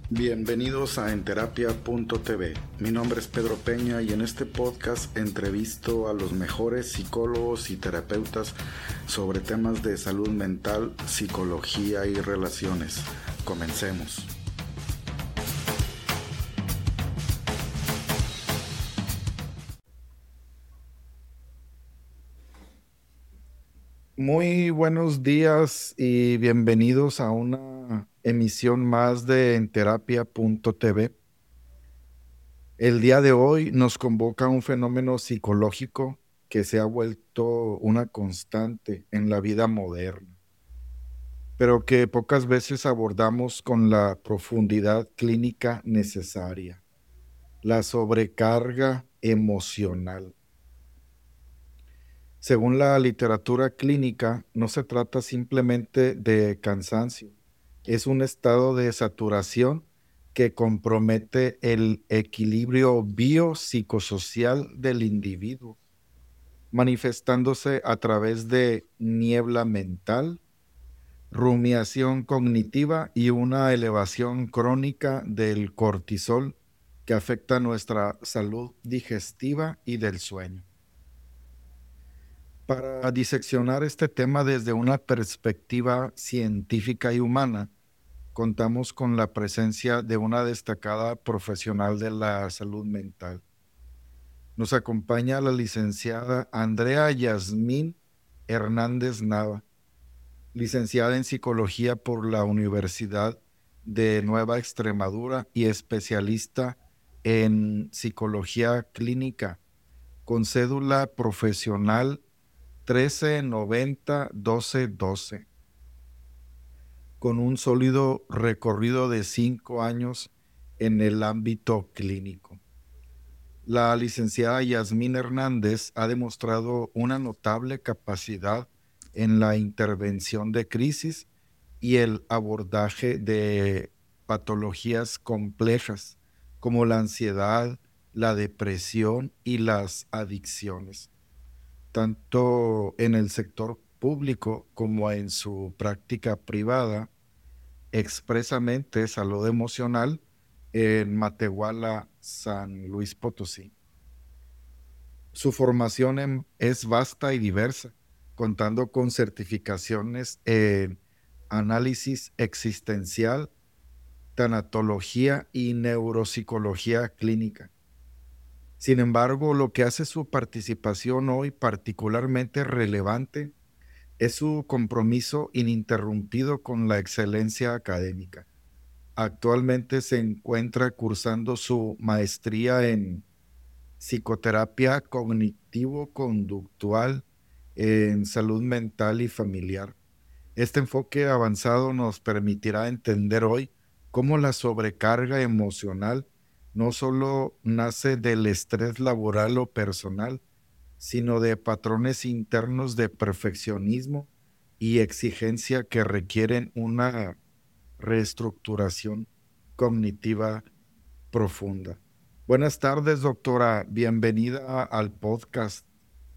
Bienvenidos a Enterapia.tv. Mi nombre es Pedro Peña y en este podcast entrevisto a los mejores psicólogos y terapeutas sobre temas de salud mental, psicología y relaciones. Comencemos. Muy buenos días y bienvenidos a una emisión más de Enterapia.tv. El día de hoy nos convoca un fenómeno psicológico que se ha vuelto una constante en la vida moderna, pero que pocas veces abordamos con la profundidad clínica necesaria: la sobrecarga emocional. Según la literatura clínica, no se trata simplemente de cansancio, es un estado de saturación que compromete el equilibrio biopsicosocial del individuo, manifestándose a través de niebla mental, rumiación cognitiva y una elevación crónica del cortisol que afecta nuestra salud digestiva y del sueño. Para diseccionar este tema desde una perspectiva científica y humana, contamos con la presencia de una destacada profesional de la salud mental. Nos acompaña la licenciada Andrea Yasmín Hernández Nava, licenciada en Psicología por la Universidad de Nueva Extremadura y especialista en Psicología Clínica, con cédula profesional 1390-1212, con un sólido recorrido de 5 años en el ámbito clínico. La licenciada Yasmín Hernández ha demostrado una notable capacidad en la intervención de crisis y el abordaje de patologías complejas como la ansiedad, la depresión y las adicciones, tanto en el sector público como en su práctica privada, expresamente salud emocional, en Matehuala, San Luis Potosí. Su formación es vasta y diversa, contando con certificaciones en análisis existencial, tanatología y neuropsicología clínica. Sin embargo, lo que hace su participación hoy particularmente relevante es su compromiso ininterrumpido con la excelencia académica. Actualmente se encuentra cursando su maestría en psicoterapia cognitivo-conductual en salud mental y familiar. Este enfoque avanzado nos permitirá entender hoy cómo la sobrecarga emocional no solo nace del estrés laboral o personal, sino de patrones internos de perfeccionismo y exigencia que requieren una reestructuración cognitiva profunda. Buenas tardes, doctora. Bienvenida al podcast.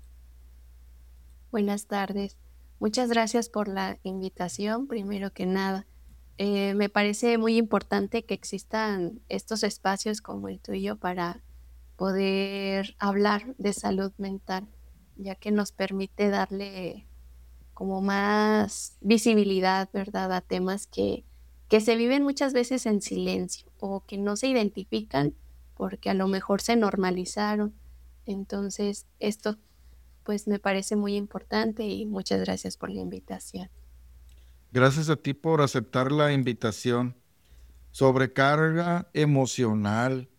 Buenas tardes. Muchas gracias por la invitación, primero que nada. Me parece muy importante que existan estos espacios como el tuyo para poder hablar de salud mental, ya que nos permite darle como más visibilidad, ¿verdad?, a temas que se viven muchas veces en silencio o que no se identifican porque a lo mejor se normalizaron. Entonces, esto pues me parece muy importante y muchas gracias por la invitación. Gracias a ti por aceptar la invitación. Sobrecarga emocional,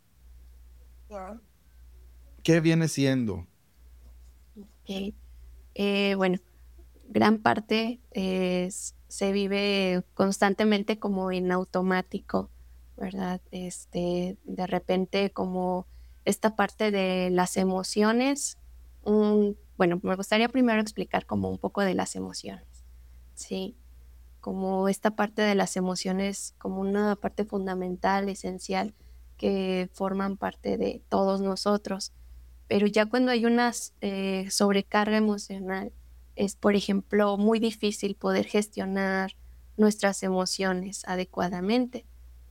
¿qué viene siendo? Ok. Bueno, gran parte se vive constantemente como en automático, ¿verdad? De repente como esta parte de las emociones, bueno, me gustaría primero explicar como un poco de las emociones, ¿sí? Como esta parte de las emociones como una parte fundamental, esencial, que forman parte de todos nosotros. Pero ya cuando hay una sobrecarga emocional, es, por ejemplo, muy difícil poder gestionar nuestras emociones adecuadamente.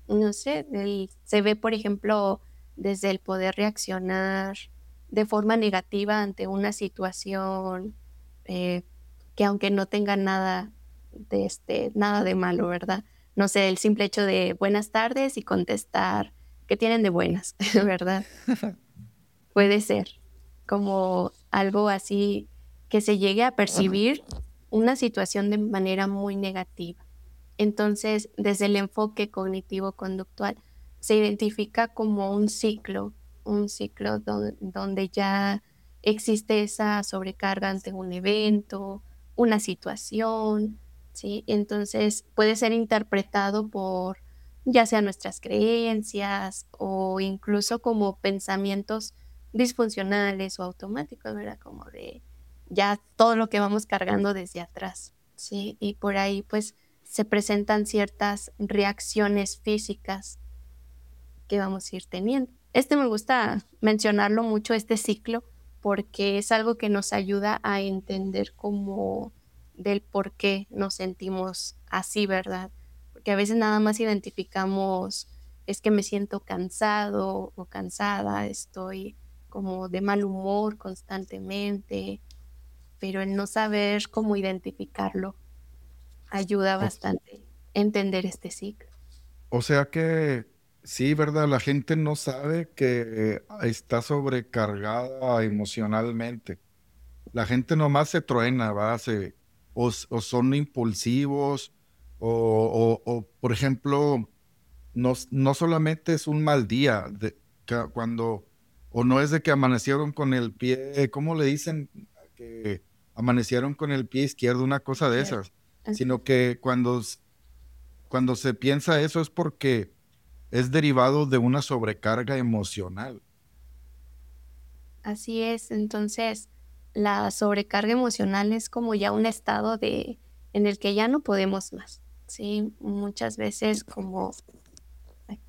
no sé, se ve, por ejemplo, desde el poder reaccionar de forma negativa ante una situación, eh, que aunque no tenga nada de malo, ¿verdad? No sé, el simple hecho de buenas tardes y contestar, ¿qué tienen de buenas? ¿Verdad? Puede ser como algo así que se llegue a percibir una situación de manera muy negativa. Entonces, desde el enfoque cognitivo-conductual, se identifica como un ciclo donde ya existe esa sobrecarga ante un evento, una situación, ¿sí? Entonces, puede ser interpretado por ya sea nuestras creencias o incluso como pensamientos disfuncionales o automáticos, ¿verdad? Como de ya todo lo que vamos cargando desde atrás, ¿sí? Y por ahí, pues, se presentan ciertas reacciones físicas que vamos a ir teniendo. Me gusta mencionarlo mucho, este ciclo, porque es algo que nos ayuda a entender como del por qué nos sentimos así, ¿verdad? Porque a veces nada más identificamos, es que me siento cansado o cansada, estoy como de mal humor constantemente, pero el no saber cómo identificarlo ayuda O, bastante a entender este ciclo. o sea que sí, ¿verdad? La gente no sabe que está sobrecargada emocionalmente. La gente nomás se truena, ¿va? O son impulsivos, por ejemplo, no solamente es un mal día, o no es de que amanecieron con el pie, ¿cómo le dicen? Que amanecieron con el pie izquierdo, una cosa de Izquierdo. esas, Ajá. sino que cuando se piensa eso es porque es derivado de una sobrecarga emocional. Así es, entonces la sobrecarga emocional es como ya un estado en el que ya no podemos más, ¿sí? Ay,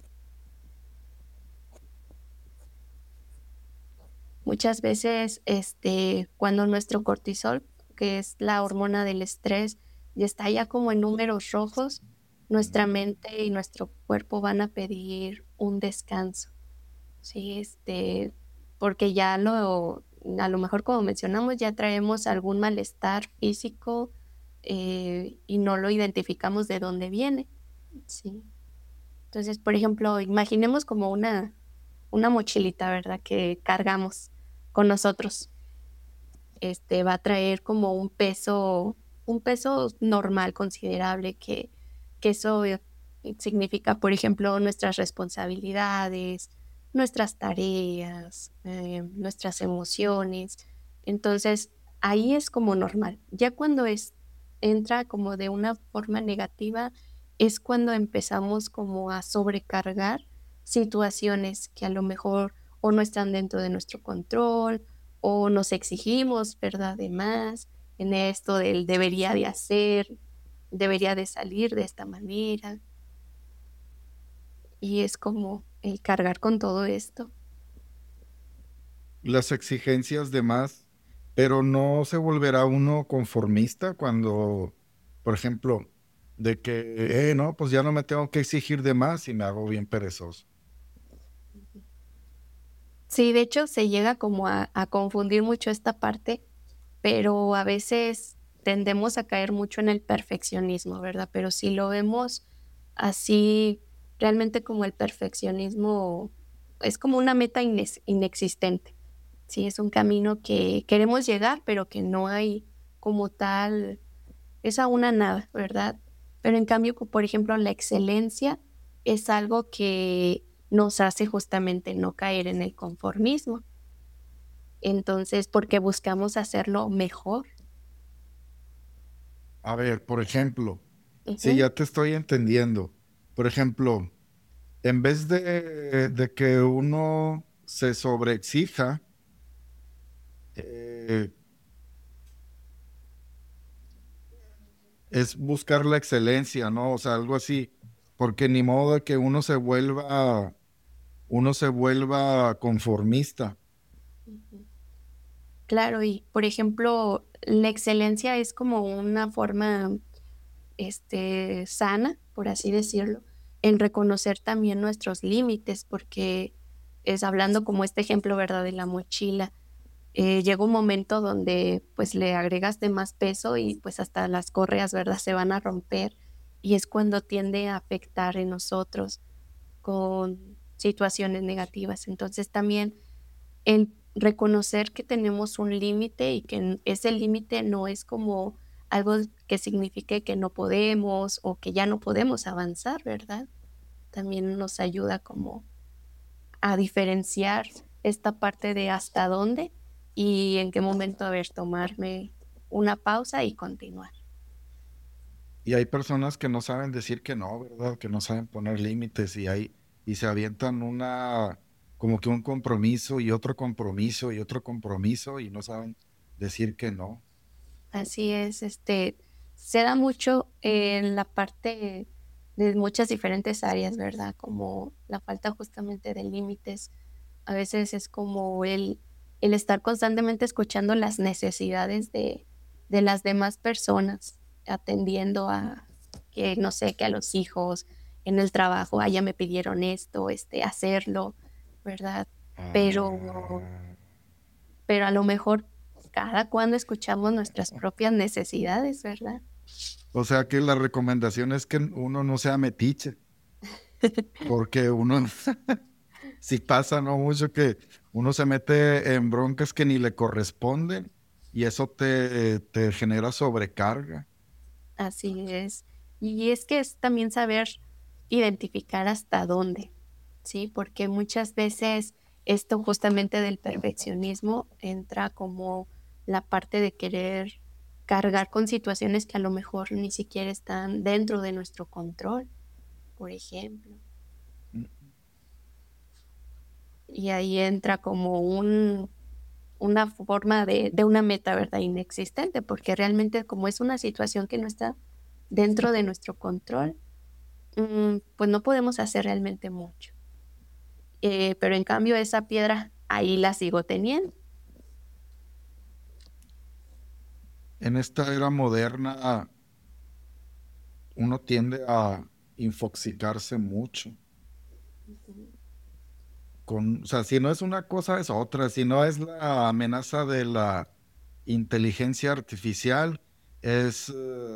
muchas veces, cuando nuestro cortisol, que es la hormona del estrés, ya está ya como en números rojos, nuestra mente y nuestro cuerpo van a pedir un descanso. Sí, porque a lo mejor como mencionamos, ya traemos algún malestar físico, y no lo identificamos de dónde viene, sí. Entonces, por ejemplo, imaginemos como una mochilita, ¿verdad? Que cargamos con nosotros. Va a traer como un peso normal, considerable, que eso significa, por ejemplo, nuestras responsabilidades, nuestras tareas, nuestras emociones. Entonces, ahí es como normal. Ya cuando entra como de una forma negativa, es cuando empezamos como a sobrecargar situaciones que a lo mejor o no están dentro de nuestro control o nos exigimos, ¿verdad? De más en esto del debería de hacer, debería de salir de esta manera, y es como el cargar con todo esto. Las exigencias de más, pero no se volverá uno conformista cuando, por ejemplo, de que, no, pues ya no me tengo que exigir de más y me hago bien perezoso. Sí, de hecho, se llega como a confundir mucho esta parte, pero a veces tendemos a caer mucho en el perfeccionismo, ¿verdad? Pero si lo vemos así, realmente como el perfeccionismo es como una meta inexistente. Sí, es un camino que queremos llegar, pero que no hay como tal, es a una nada, ¿verdad? Pero en cambio, por ejemplo, la excelencia es algo que nos hace justamente no caer en el conformismo. Entonces, porque buscamos hacerlo mejor. A ver, por ejemplo, sí, Ujú. ya te estoy entendiendo. Por ejemplo, en vez de que uno se sobreexija, eh, es buscar la excelencia, ¿no? O sea, algo así, porque ni modo de que uno se vuelva conformista. Ujú. Claro, y por ejemplo, la excelencia es como una forma, sana, por así decirlo, en reconocer también nuestros límites, porque es hablando como este ejemplo, ¿verdad? De la mochila. Llega un momento donde pues le agregas de más peso y pues hasta las correas, ¿verdad? Se van a romper y es cuando tiende a afectar en nosotros con situaciones negativas. Entonces también el reconocer que tenemos un límite y que ese límite no es como algo que signifique que no podemos o que ya no podemos avanzar, ¿verdad? También nos ayuda como a diferenciar esta parte de hasta dónde y en qué momento, a ver, tomarme una pausa y continuar. Y hay personas que no saben decir que no, ¿verdad? Que no saben poner límites y se avientan como que un compromiso y otro compromiso y otro compromiso y no saben decir que no. Así es, se da mucho en la parte de muchas diferentes áreas, ¿verdad? Como la falta justamente de límites. A veces es como el estar constantemente escuchando las necesidades de las demás personas, atendiendo a que, no sé, que a los hijos, en el trabajo, ya me pidieron esto, hacerlo, ¿verdad? Pero Ah, pero a lo mejor cada cuando escuchamos nuestras propias necesidades, ¿verdad? o sea que la recomendación es que uno no sea metiche, porque uno, si pasa, ¿no? Mucho que uno se mete en broncas que ni le corresponden y eso te genera sobrecarga. Así es. Y es que es también saber identificar hasta dónde, ¿sí? Porque muchas veces esto justamente del perfeccionismo entra como la parte de querer cargar con situaciones que a lo mejor ni siquiera están dentro de nuestro control, por ejemplo. Y ahí entra como una forma de una meta, ¿verdad? Inexistente, porque realmente como es una situación que no está dentro de nuestro control, pues no podemos hacer realmente mucho. Pero en cambio esa piedra ahí la sigo teniendo. En esta era moderna, uno tiende a infoxicarse mucho. Ujú. O sea, si no es una cosa, es otra. Si no es la amenaza de la inteligencia artificial, es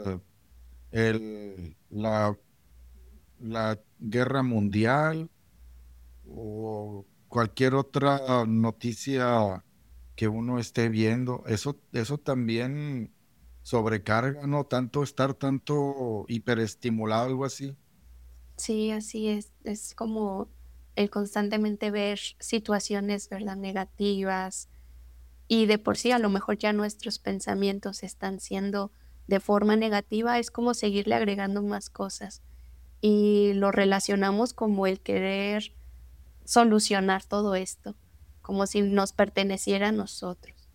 la guerra mundial o cualquier otra noticia que uno esté viendo. Eso también sobrecarga, ¿no? Tanto estar tanto hiperestimulado, algo así. Sí, así es. Es como el constantemente ver situaciones, ¿verdad? Negativas y de por sí a lo mejor ya nuestros pensamientos están siendo de forma negativa, es como seguirle agregando más cosas. Y lo relacionamos como el querer solucionar todo esto, como si nos perteneciera a nosotros.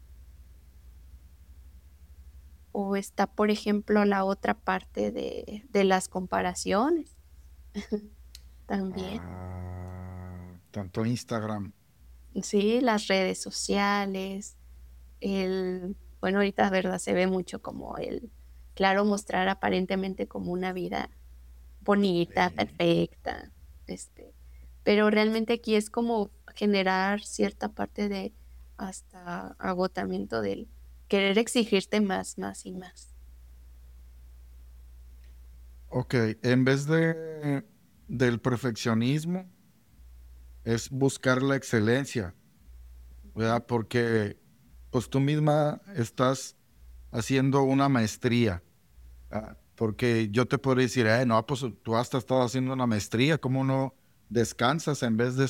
O está, por ejemplo, la otra parte de las comparaciones también. Tanto Instagram. Sí, las redes sociales, bueno, ahorita, ¿verdad? Se ve mucho como claro, mostrar aparentemente como una vida bonita, Sí. perfecta, pero realmente aquí es como generar cierta parte de hasta agotamiento del querer exigirte más, más y más. Ok, en vez del perfeccionismo, es buscar la excelencia, Ujú. ¿verdad? Porque pues tú misma estás haciendo una maestría. Porque yo te podría decir, no, pues tú hasta estado haciendo una maestría, ¿cómo no descansas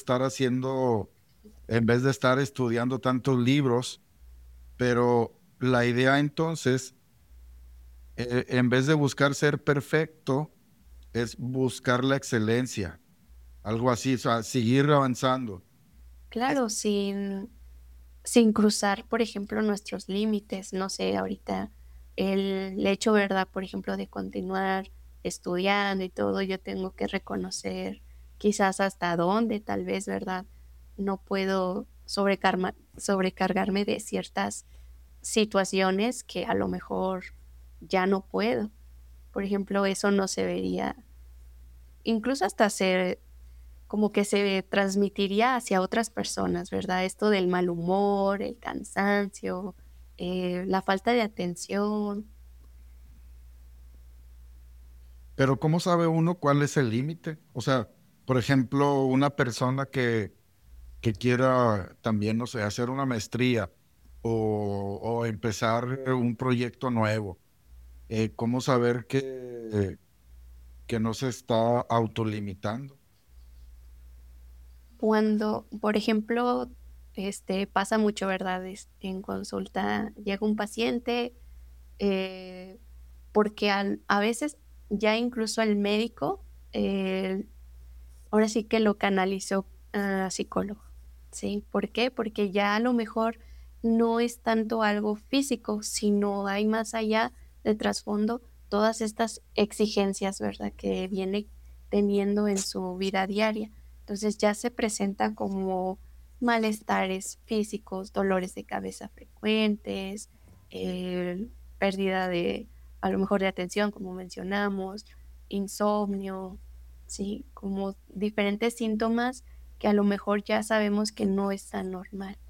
en vez de estar estudiando tantos libros? Pero la idea entonces, en vez de buscar ser perfecto, es buscar la excelencia, algo así, o sea, seguir avanzando. Claro, sin cruzar, por ejemplo, nuestros límites. No sé, ahorita el hecho, ¿verdad? Por ejemplo, de continuar estudiando y todo, yo tengo que reconocer quizás hasta dónde, tal vez, ¿verdad? No puedo sobrecargarme de ciertas situaciones que a lo mejor ya no puedo. Por ejemplo, eso no se vería incluso hasta como que se transmitiría hacia otras personas, ¿verdad? Esto del mal humor, el cansancio, la falta de atención. Pero ¿cómo sabe uno cuál es el límite? O sea, por ejemplo, una persona que quiera también, no sé, hacer una maestría o empezar un proyecto nuevo, ¿cómo saber que no se está autolimitando? Cuando, por ejemplo, pasa mucho, ¿verdad? En consulta llega un paciente, eh, porque a veces ya incluso el médico, eh, ahora sí que lo canalizó a psicólogo, ¿sí? ¿Por qué? Porque ya a lo mejor no es tanto algo físico, sino hay más allá de trasfondo todas estas exigencias, ¿verdad? Que viene teniendo en su vida diaria. Entonces ya se presenta como malestares físicos, dolores de cabeza frecuentes, pérdida de, a lo mejor de atención, como mencionamos, insomnio, ¿sí? Como diferentes síntomas que a lo mejor ya sabemos que no es tan normal.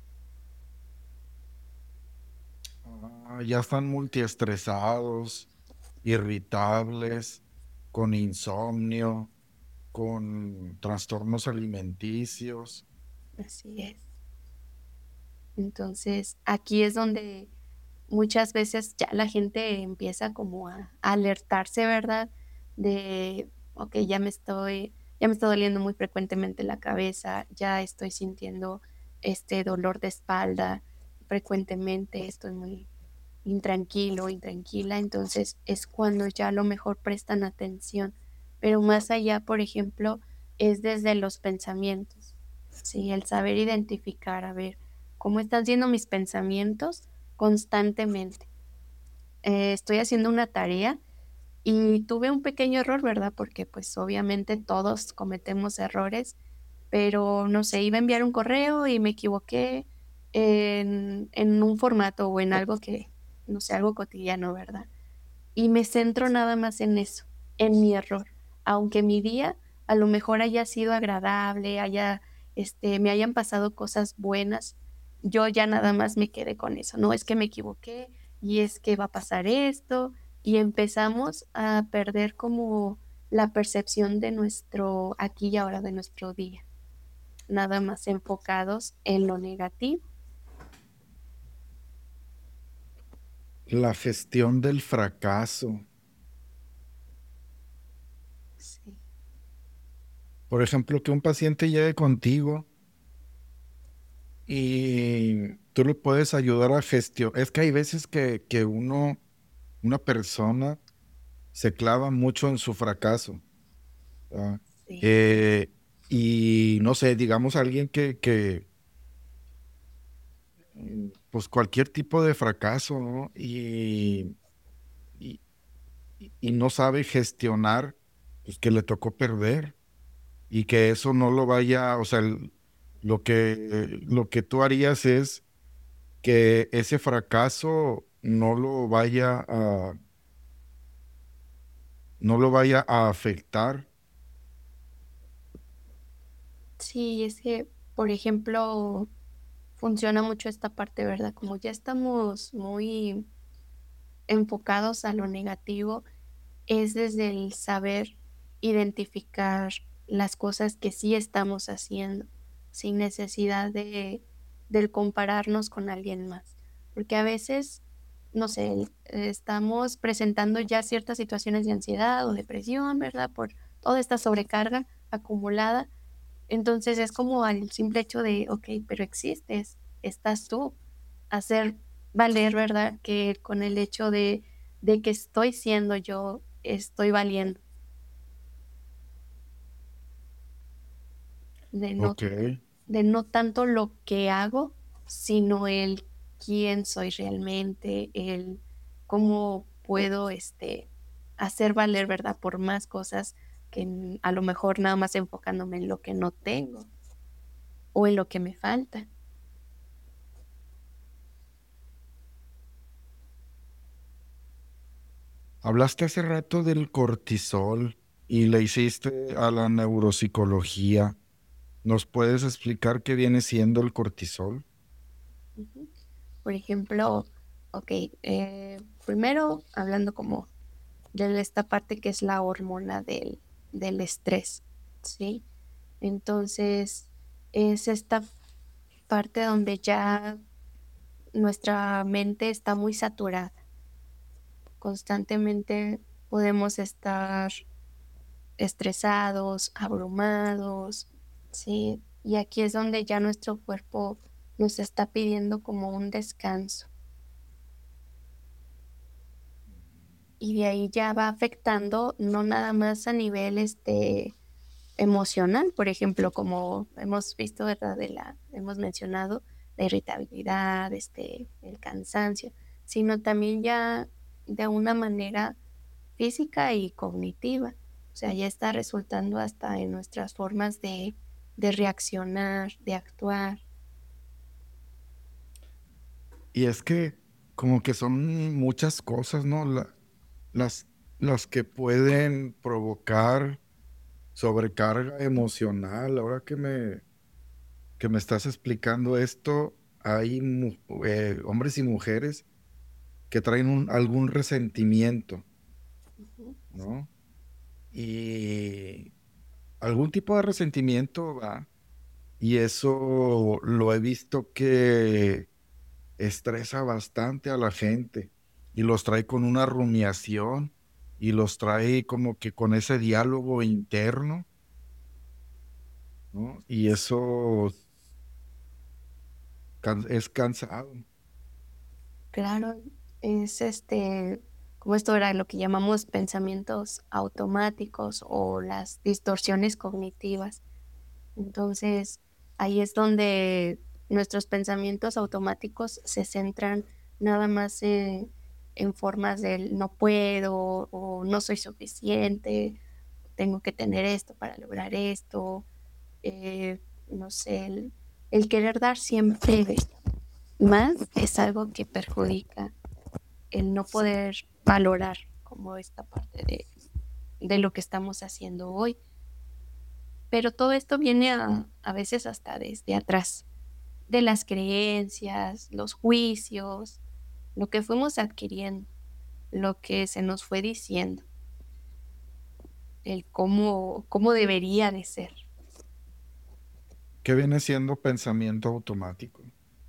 Ya están multiestresados, irritables, con insomnio, con trastornos alimenticios. Así es. Entonces, aquí es donde muchas veces ya la gente empieza como a alertarse, ¿verdad? De, ok, ya me está doliendo muy frecuentemente la cabeza, ya estoy sintiendo este dolor de espalda frecuentemente, estoy muy intranquilo, intranquila, entonces es cuando ya a lo mejor prestan atención. Pero más allá, por ejemplo, es desde los pensamientos, ¿sí? El saber identificar, a ver, cómo están siendo mis pensamientos constantemente. Estoy haciendo una tarea y tuve un pequeño error, ¿verdad? Porque pues obviamente todos cometemos errores, pero no sé, iba a enviar un correo y me equivoqué en un formato o en algo que, no sé, algo cotidiano, ¿verdad? Y me centro nada más en eso, en mi error. Aunque mi día a lo mejor haya sido agradable, me hayan pasado cosas buenas, yo ya nada más me quedé con eso. No es que me equivoqué y es que va a pasar esto y empezamos a perder como la percepción de nuestro aquí y ahora, de nuestro día, nada más enfocados en lo negativo. La gestión del fracaso. Sí, Por ejemplo, que un paciente llegue contigo y tú le puedes ayudar a gestionar. Es que hay veces que una persona se clava mucho en su fracaso. ¿Verdad? sí, Eh, y no sé, digamos alguien pues cualquier tipo de fracaso, ¿no? Y, y no sabe gestionar, pues que le tocó perder y que eso no lo vaya, o sea, lo que tú harías es que ese fracaso no lo vaya a afectar. sí, es que, por ejemplo, funciona mucho esta parte, ¿verdad? Como ya estamos muy enfocados a lo negativo, es desde el saber identificar las cosas que sí estamos haciendo, sin necesidad del compararnos con alguien más. Porque a veces, no sé, estamos presentando ya ciertas situaciones de ansiedad o depresión, ¿verdad? Por toda esta sobrecarga acumulada. Entonces es como al simple hecho de, ok, pero existes, estás tú, hacer valer, ¿verdad? Que con el hecho de que estoy siendo yo, estoy valiendo, de no, Ok, de no tanto lo que hago, sino el quién soy realmente, el cómo puedo hacer valer, ¿verdad? Por más cosas que a lo mejor nada más enfocándome en lo que no tengo o en lo que me falta. hablaste hace rato del cortisol. y le hiciste a la neuropsicología. ¿Nos puedes explicar qué viene siendo el cortisol? Ujú. Por ejemplo, ok, primero hablando como de esta parte que es la hormona del estrés, ¿sí? Entonces, es esta parte donde ya nuestra mente está muy saturada. Constantemente podemos estar estresados, abrumados, ¿sí? Y aquí es donde ya nuestro cuerpo nos está pidiendo como un descanso. Y de ahí ya va afectando no nada más a nivel emocional, por ejemplo, como hemos visto, ¿verdad? Hemos mencionado la irritabilidad, el cansancio, sino también ya de una manera física y cognitiva. O sea, ya está resultando hasta en nuestras formas de reaccionar, de actuar. Y es que como que son muchas cosas, ¿no? Las, las que pueden provocar sobrecarga emocional. Ahora que me estás explicando esto, hay hombres y mujeres que traen algún resentimiento, Ujú. ¿no? Y algún tipo de resentimiento va. Y eso lo he visto que estresa bastante a la gente y los trae con una rumiación y los trae como que con ese diálogo interno, ¿no? Y eso es cansado. Claro, es como esto era lo que llamamos pensamientos automáticos o las distorsiones cognitivas. Entonces, ahí es donde nuestros pensamientos automáticos se centran nada más en formas del no puedo o no soy suficiente, tengo que tener esto para lograr esto, no sé, el querer dar siempre más es algo que perjudica el no poder valorar como esta parte de lo que estamos haciendo hoy. Pero todo esto viene a veces hasta desde atrás, de las creencias, los juicios, lo que fuimos adquiriendo, lo que se nos fue diciendo, el cómo debería de ser. ¿Qué viene siendo pensamiento automático?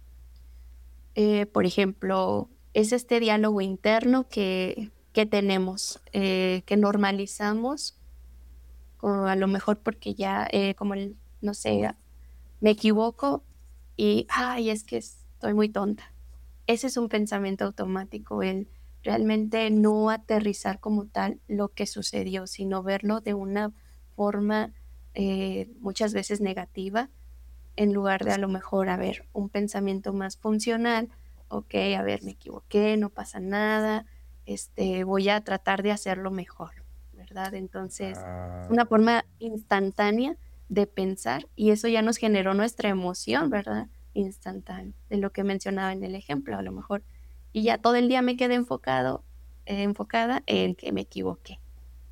Por ejemplo, es este diálogo interno que tenemos, que normalizamos, o a lo mejor porque ya, como no sé, me equivoco y, ay, es que estoy muy tonta. Ese es un pensamiento automático, el realmente no aterrizar como tal lo que sucedió, sino verlo de una forma muchas veces negativa, en lugar de a lo mejor, a ver, un pensamiento más funcional, ok, a ver, me equivoqué, no pasa nada, voy a tratar de hacerlo mejor, ¿verdad? Entonces, es Ah, una forma instantánea de pensar y eso ya nos generó nuestra emoción, ¿verdad? Instantánea, de lo que mencionaba en el ejemplo, a lo mejor. Y ya todo el día me quedé enfocada en que me equivoqué.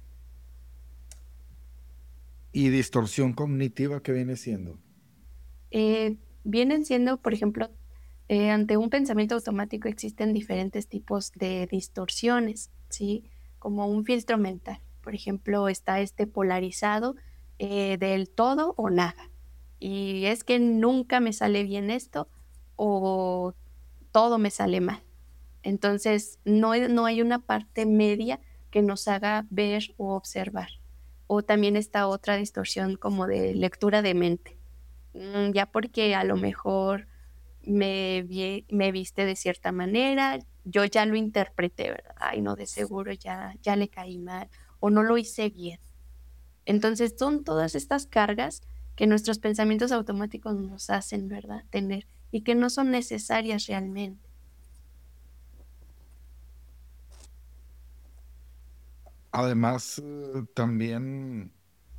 ¿y distorsión cognitiva qué viene siendo? Vienen siendo, por ejemplo, ante un pensamiento automático existen diferentes tipos de distorsiones, ¿sí? Como un filtro mental. Por ejemplo, está este polarizado del todo o nada. Y es que nunca me sale bien esto o todo me sale mal. Entonces, no hay una parte media que nos haga ver o observar. O también está otra distorsión como de lectura de mente. Ya porque a lo mejor me viste de cierta manera, yo ya lo interpreté, ¿verdad? Ay, no, de seguro ya le caí mal o no lo hice bien. Entonces, son todas estas cargas que nuestros pensamientos automáticos nos hacen, ¿verdad? Tener y que no son necesarias realmente. Además, también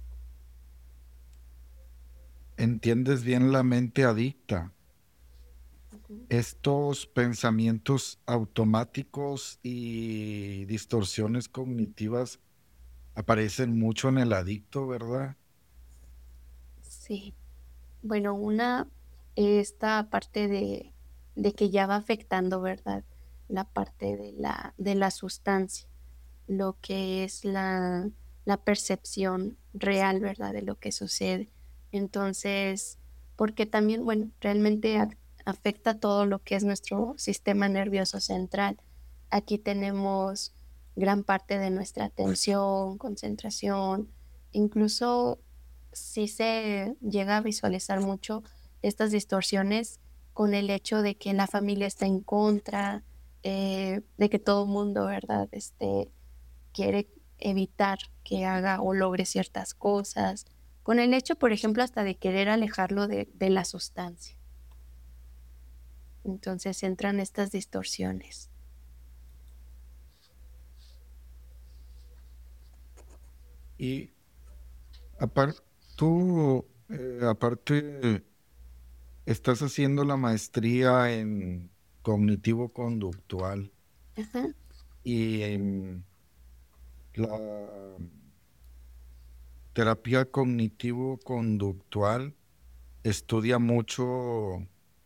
entiendes bien la mente adicta. Ujú. Estos pensamientos automáticos y distorsiones cognitivas aparecen mucho en el adicto, ¿verdad? Sí. Bueno, esta parte de que ya va afectando, ¿verdad? La parte de la sustancia, lo que es la percepción real, ¿verdad? De lo que sucede. Entonces, porque también, bueno, realmente afecta todo lo que es nuestro sistema nervioso central. Aquí tenemos gran parte de nuestra atención, concentración, incluso si se llega a visualizar mucho estas distorsiones con el hecho de que la familia está en contra, de que todo el mundo, ¿verdad? Quiere evitar que haga o logre ciertas cosas, con el hecho, por ejemplo, hasta de querer alejarlo de la sustancia. Entonces entran estas distorsiones. Y aparte, tú, aparte, estás haciendo la maestría en cognitivo-conductual Ajá. y en la terapia cognitivo-conductual estudia mucho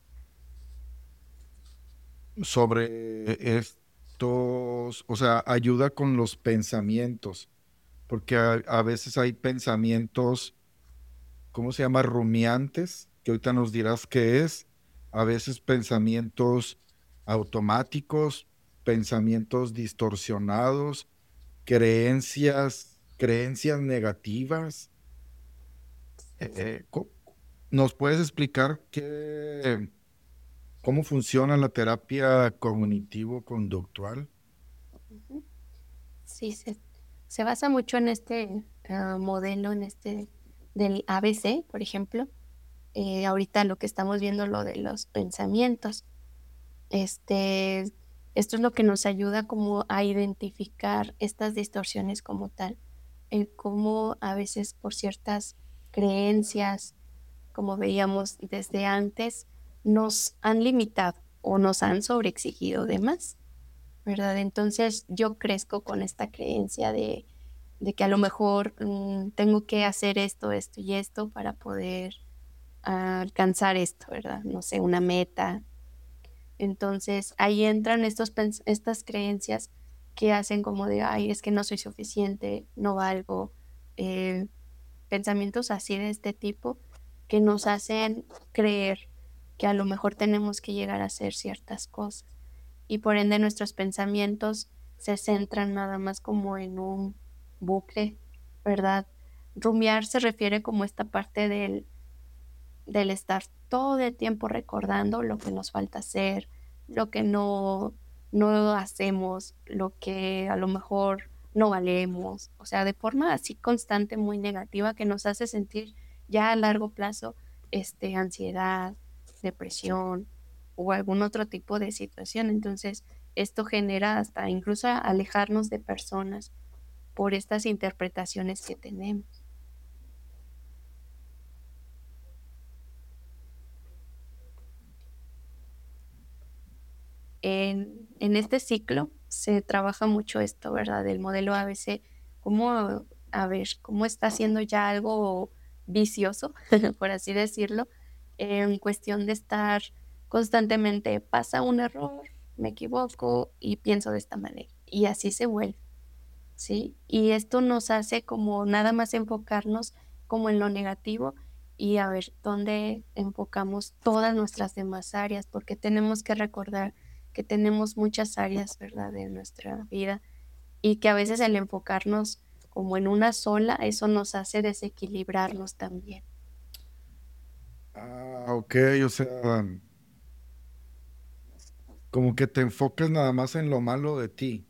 sobre estos, o sea, ayuda con los pensamientos, porque a veces hay pensamientos, ¿cómo se llama? Rumiantes, que ahorita nos dirás qué es, a veces pensamientos automáticos, pensamientos distorsionados, creencias negativas. ¿Cómo? ¿Nos puedes explicar cómo funciona la terapia cognitivo-conductual? Ujú. Sí, se basa mucho en modelo, del ABC, por ejemplo. Ahorita lo que estamos viendo, lo de los pensamientos. Este, Esto es lo que nos ayuda como a identificar estas distorsiones como tal, el cómo a veces por ciertas creencias, como veíamos desde antes, nos han limitado o nos han sobreexigido de más, ¿verdad? Entonces yo crezco con esta creencia de que a lo mejor tengo que hacer esto, esto y esto para poder alcanzar esto, ¿verdad? No sé, una meta. Entonces, ahí entran estas creencias que hacen como de, ay, es que no soy suficiente, no valgo, eh, pensamientos así de este tipo que nos hacen creer que a lo mejor tenemos que llegar a hacer ciertas cosas. Y por ende nuestros pensamientos se centran nada más como en un bucle, ¿verdad? Rumiar se refiere como esta parte del estar todo el tiempo recordando lo que nos falta hacer, lo que no hacemos, lo que a lo mejor no valemos, o sea, de forma así constante, muy negativa, que nos hace sentir ya a largo plazo, ansiedad, depresión o algún otro tipo de situación. Entonces, esto genera hasta incluso alejarnos de personas por estas interpretaciones que tenemos. En este ciclo se trabaja mucho esto, ¿verdad? Del modelo ABC, cómo, a ver, cómo está haciendo ya algo vicioso, por así decirlo, en cuestión de estar constantemente, pasa un error, me equivoco y pienso de esta manera. Y así se vuelve, ¿sí? Y esto nos hace como nada más enfocarnos como en lo negativo y a ver dónde enfocamos todas nuestras demás áreas, porque tenemos que recordar que tenemos muchas áreas, ¿verdad?, de nuestra vida y que a veces el enfocarnos como en una sola, eso nos hace desequilibrarnos también. Ah, ok, o sea, como que te enfocas nada más en lo malo de ti.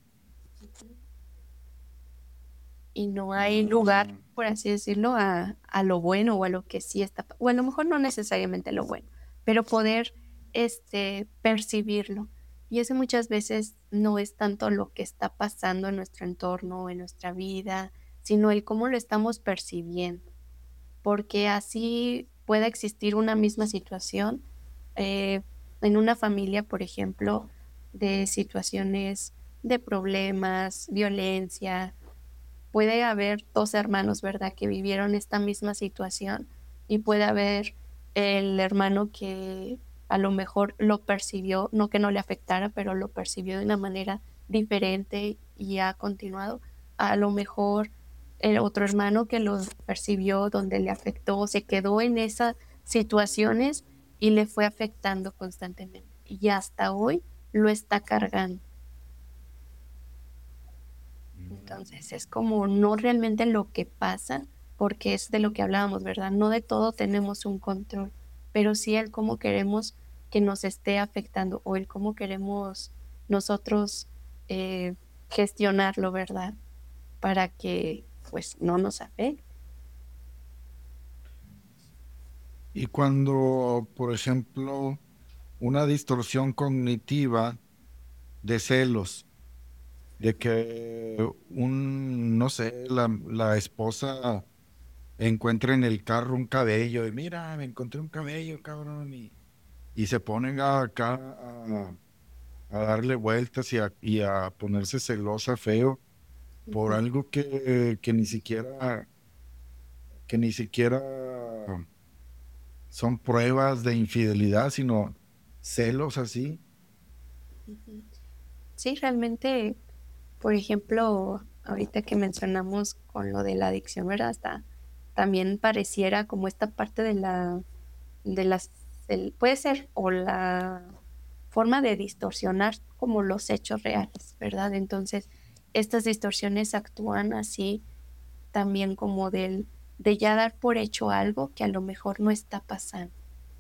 Y no hay lugar, Ah, por así decirlo, a lo bueno o a lo que sí está, o a lo mejor no necesariamente lo bueno, pero poder percibirlo. Y eso muchas veces no es tanto lo que está pasando en nuestro entorno, en nuestra vida, sino el cómo lo estamos percibiendo, porque así puede existir una misma situación eh, en una familia, por ejemplo, de situaciones de problemas, violencia, puede haber dos hermanos, ¿verdad? Que vivieron esta misma situación y puede haber el hermano que a lo mejor lo percibió, no que no le afectara, pero lo percibió de una manera diferente y ha continuado. A lo mejor el otro hermano que lo percibió donde le afectó, se quedó en esas situaciones y le fue afectando constantemente. Y hasta hoy lo está cargando. Entonces es como no realmente lo que pasa, porque es de lo que hablábamos, ¿verdad? No de todo tenemos un control, pero sí el cómo queremos que nos esté afectando o el cómo queremos nosotros eh, gestionarlo, ¿verdad? Para que pues no nos afecte. Y cuando, por ejemplo, una distorsión cognitiva de celos, de que no sé, la esposa encuentra en el carro un cabello y mira, me encontré un cabello, cabrón, y se ponen acá a darle vueltas y a ponerse celosa feo por Ujú. algo que ni siquiera son pruebas de infidelidad, sino celos así. Ujú. Sí, realmente, por ejemplo, ahorita que mencionamos con lo de la adicción, ¿verdad? Hasta también pareciera como esta parte de las, puede ser, o la forma de distorsionar como los hechos reales, ¿verdad? Entonces, estas distorsiones actúan así también como de ya dar por hecho algo que a lo mejor no está pasando.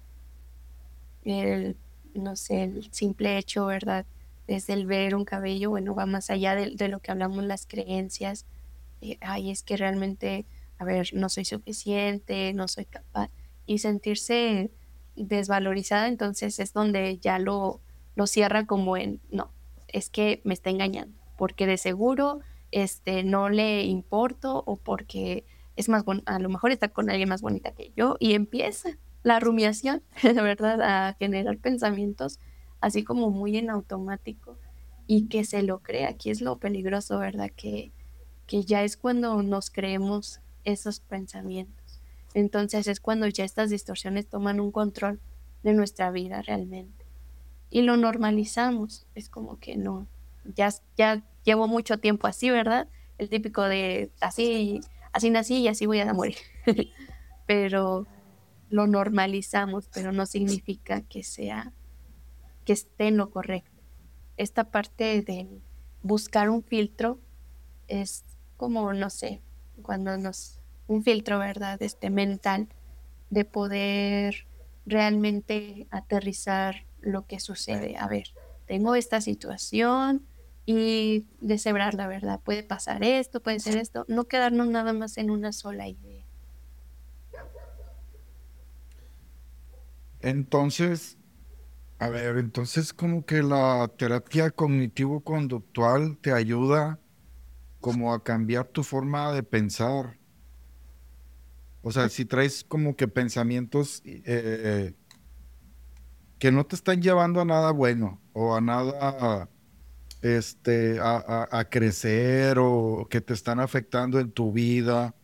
El, no sé, el simple hecho, ¿verdad? Desde el ver un cabello, bueno, va más allá de lo que hablamos, las creencias. Ay, es que realmente, a ver, no soy suficiente, no soy capaz. Y sentirse desvalorizada, entonces es donde ya lo cierra como en, no, es que me está engañando, porque de seguro no le importo o porque es más a lo mejor está con alguien más bonita que yo y empieza la rumiación, ¿verdad? A generar pensamientos así como muy en automático y que se lo cree. Aquí es lo peligroso, ¿verdad? Que ya es cuando nos creemos esos pensamientos. Entonces es cuando ya estas distorsiones toman un control de nuestra vida realmente. Y lo normalizamos. Es como que no, ya llevo mucho tiempo así, ¿verdad? El típico de así nací y así voy a morir. Pero lo normalizamos, pero no significa que esté en lo correcto. Esta parte de buscar un filtro es como, no sé, cuando un filtro, ¿verdad? Mental, de poder realmente aterrizar lo que sucede. A ver, tengo esta situación y deshebrar la verdad. Puede pasar esto, puede ser esto. No quedarnos nada más en una sola idea. Entonces, a ver, entonces como que la terapia cognitivo-conductual te ayuda como a cambiar tu forma de pensar. O sea, si traes como que pensamientos que no te están llevando a nada bueno o a nada, a crecer o que te están afectando en tu vida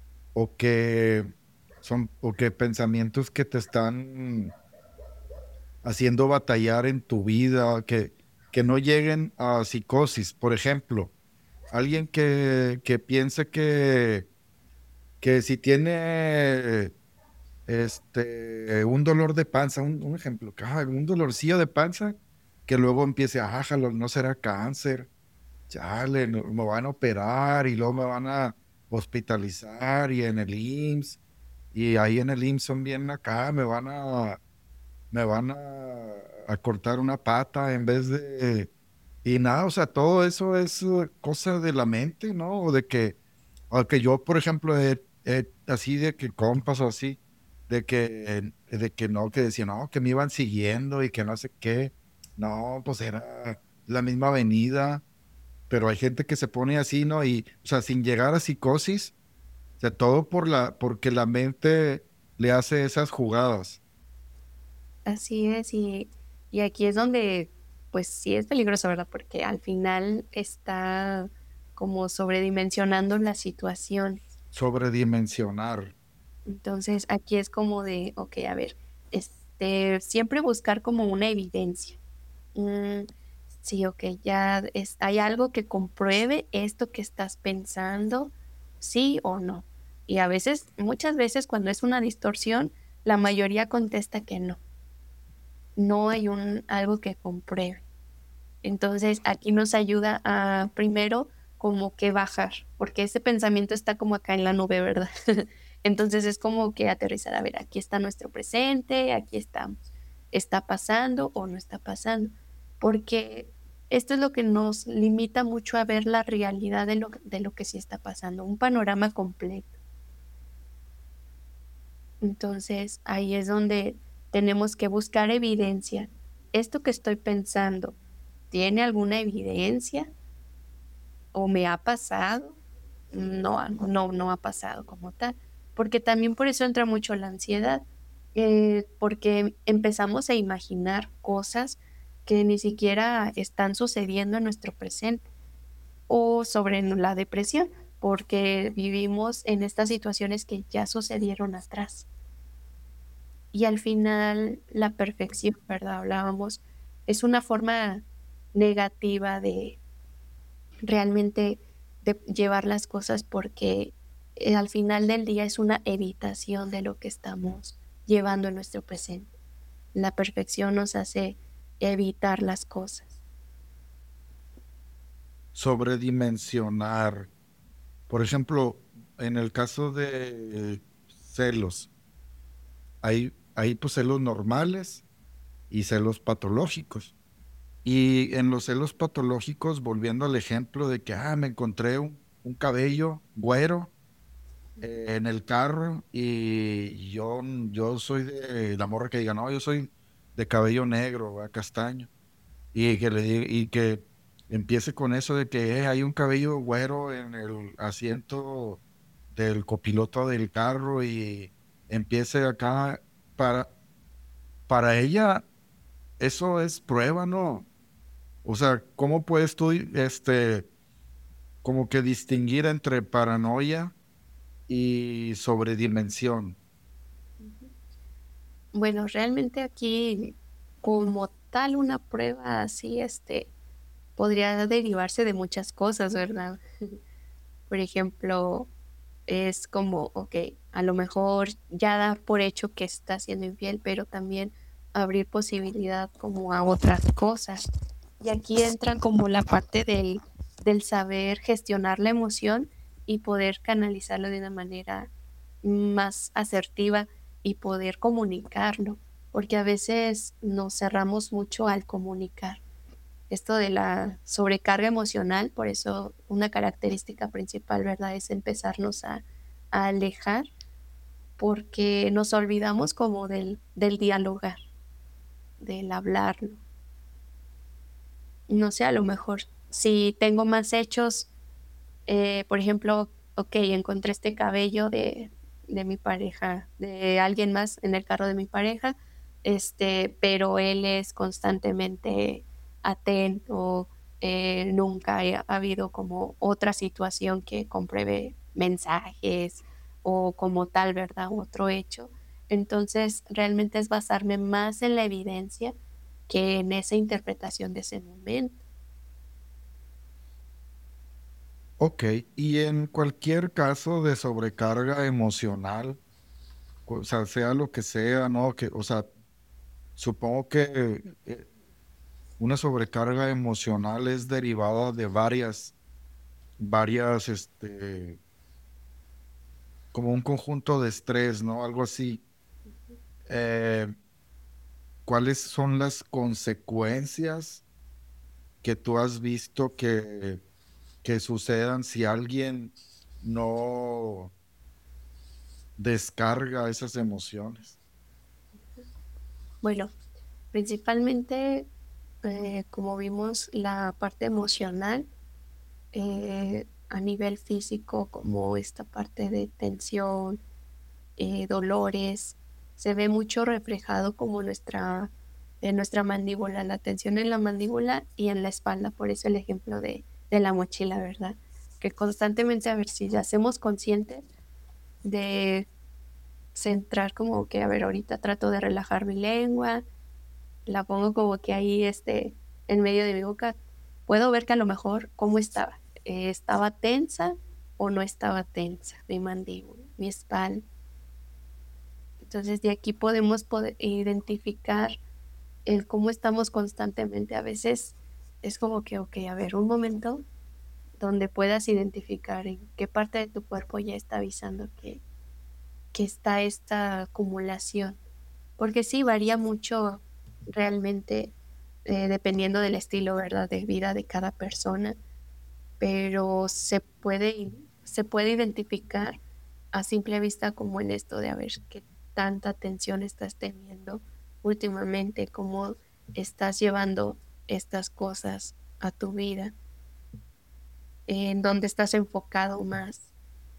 o que pensamientos que te están haciendo batallar en tu vida, que no lleguen a psicosis. Por ejemplo, alguien que piense que si tiene un dolor de panza, un ejemplo, un dolorcillo de panza, que luego empiece, jalo, no será cáncer, chale, me van a operar y luego me van a hospitalizar y en el IMSS, y ahí en el IMSS son bien acá, me van a cortar una pata en vez de... Y nada, o sea, todo eso es cosa de la mente, ¿no? O que yo, por ejemplo, así de que compas o así, de que no, que decían, no, que me iban siguiendo y que no sé qué. No, pues era la misma avenida, pero hay gente que se pone así, ¿no? Y, o sea, sin llegar a psicosis, o sea, todo porque la mente le hace esas jugadas. Así es, y aquí es donde, pues sí es peligroso, ¿verdad? Porque al final está como sobredimensionando la situación. Sobredimensionar. Entonces aquí es como de, ok, a ver, siempre buscar como una evidencia. Mm, sí, ok, hay algo que compruebe esto que estás pensando, sí o no. Y a veces, muchas veces cuando es una distorsión, la mayoría contesta que no. No hay algo que compruebe. Entonces aquí nos ayuda a primero como que bajar, porque ese pensamiento está como acá en la nube, ¿verdad? Entonces es como que aterrizar, a ver, aquí está nuestro presente, aquí estamos. ¿Está pasando o no está pasando? Porque esto es lo que nos limita mucho a ver la realidad de lo que sí está pasando, un panorama completo. Entonces ahí es donde tenemos que buscar evidencia. ¿Esto que estoy pensando tiene alguna evidencia o me ha pasado? No, no ha pasado como tal, porque también por eso entra mucho la ansiedad, porque empezamos a imaginar cosas que ni siquiera están sucediendo en nuestro presente, o sobre la depresión, porque vivimos en estas situaciones que ya sucedieron atrás. Y al final la perfección, ¿verdad? Hablábamos, es una forma negativa de realmente de llevar las cosas porque al final del día es una evitación de lo que estamos llevando en nuestro presente. La perfección nos hace evitar las cosas. Sobredimensionar. Por ejemplo, en el caso de celos, hay pues celos normales y celos patológicos. Y en los celos patológicos, volviendo al ejemplo de que me encontré un cabello güero en el carro y yo soy de la morra que diga, no, yo soy de cabello negro, ¿va? Castaño. Y que empiece con eso de que hay un cabello güero en el asiento del copiloto del carro y empiece acá para, para ella, eso es prueba, ¿no? O sea, ¿cómo puedes tú, como que distinguir entre paranoia y sobredimensión? Bueno, realmente aquí como tal una prueba así, podría derivarse de muchas cosas, ¿verdad? Por ejemplo, es como, ok, a lo mejor ya da por hecho que está siendo infiel, pero también abrir posibilidad como a otras cosas. Y aquí entra como la parte del saber gestionar la emoción y poder canalizarlo de una manera más asertiva y poder comunicarlo, porque a veces nos cerramos mucho al comunicar. Esto de la sobrecarga emocional, por eso una característica principal, ¿verdad? Es empezarnos a alejar porque nos olvidamos como del dialogar, del hablarlo. No sé, a lo mejor si tengo más hechos, por ejemplo, ok, encontré este cabello de mi pareja, de alguien más en el carro de mi pareja, pero él es constantemente atento, nunca ha habido como otra situación que compruebe mensajes o como tal, ¿verdad? Otro hecho. Entonces, realmente es basarme más en la evidencia que en esa interpretación de ese momento. Ok, y en cualquier caso de sobrecarga emocional, o sea, sea lo que sea, ¿no? O sea, supongo que una sobrecarga emocional es derivada de varias, como un conjunto de estrés, ¿no? Algo así. Eh, ¿Cuáles son las consecuencias que tú has visto que sucedan si alguien no descarga esas emociones? Bueno, principalmente, como vimos, la parte emocional a nivel físico, como esta parte de tensión, dolores, se ve mucho reflejado como en nuestra mandíbula, la tensión en la mandíbula y en la espalda, por eso el ejemplo de la mochila, ¿verdad? que constantemente, a ver si hacemos conscientes de centrar como que, a ver, ahorita trato de relajar mi lengua, la pongo como que ahí en medio de mi boca. Puedo ver que a lo mejor cómo estaba. ¿Estaba tensa o no estaba tensa? Mi mandíbula, mi espalda. Entonces de aquí podemos identificar el cómo estamos constantemente. A veces es como que, ok, a ver, un momento donde puedas identificar en qué parte de tu cuerpo ya está avisando que está esta acumulación. Porque sí, varía mucho realmente dependiendo del estilo, ¿verdad?, de vida de cada persona, pero se puede identificar a simple vista como en esto de a ver qué tanta atención estás teniendo últimamente, cómo estás llevando estas cosas a tu vida, en dónde estás enfocado más.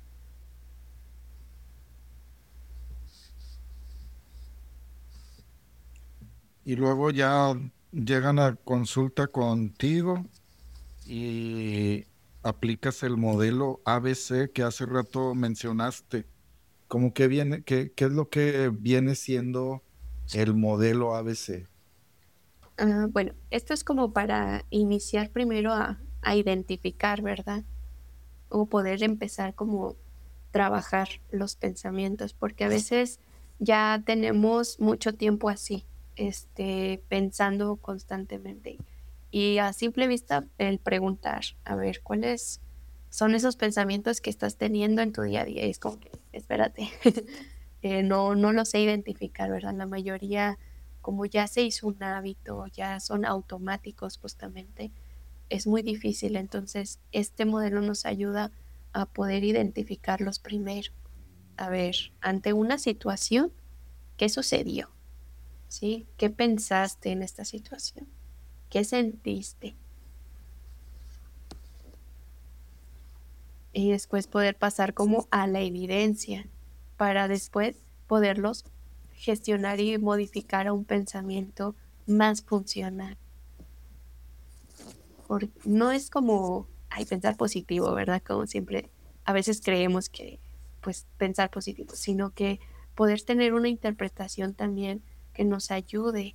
Y luego ya llegan a consulta contigo y aplicas el modelo ABC que hace rato mencionaste. ¿Cómo que viene, qué es lo que viene siendo el modelo ABC? Bueno, esto es como para iniciar primero a identificar, ¿verdad? O poder empezar como trabajar los pensamientos, porque a veces ya tenemos mucho tiempo así, pensando constantemente. Y a simple vista, el preguntar, a ver, ¿cuáles son esos pensamientos que estás teniendo en tu día a día? Y es como que, espérate, no lo sé identificar, ¿verdad? La mayoría, como ya se hizo un hábito, ya son automáticos justamente, es muy difícil. Entonces, este modelo nos ayuda a poder identificarlos primero. A ver, ante una situación, ¿qué sucedió? ¿Sí? ¿Qué pensaste en esta situación? ¿Qué sentiste? Y después poder pasar como a la evidencia para después poderlos gestionar y modificar a un pensamiento más funcional. No es como, ay, pensar positivo, ¿verdad? Como siempre, a veces creemos que, pues, pensar positivo, sino que poder tener una interpretación también que nos ayude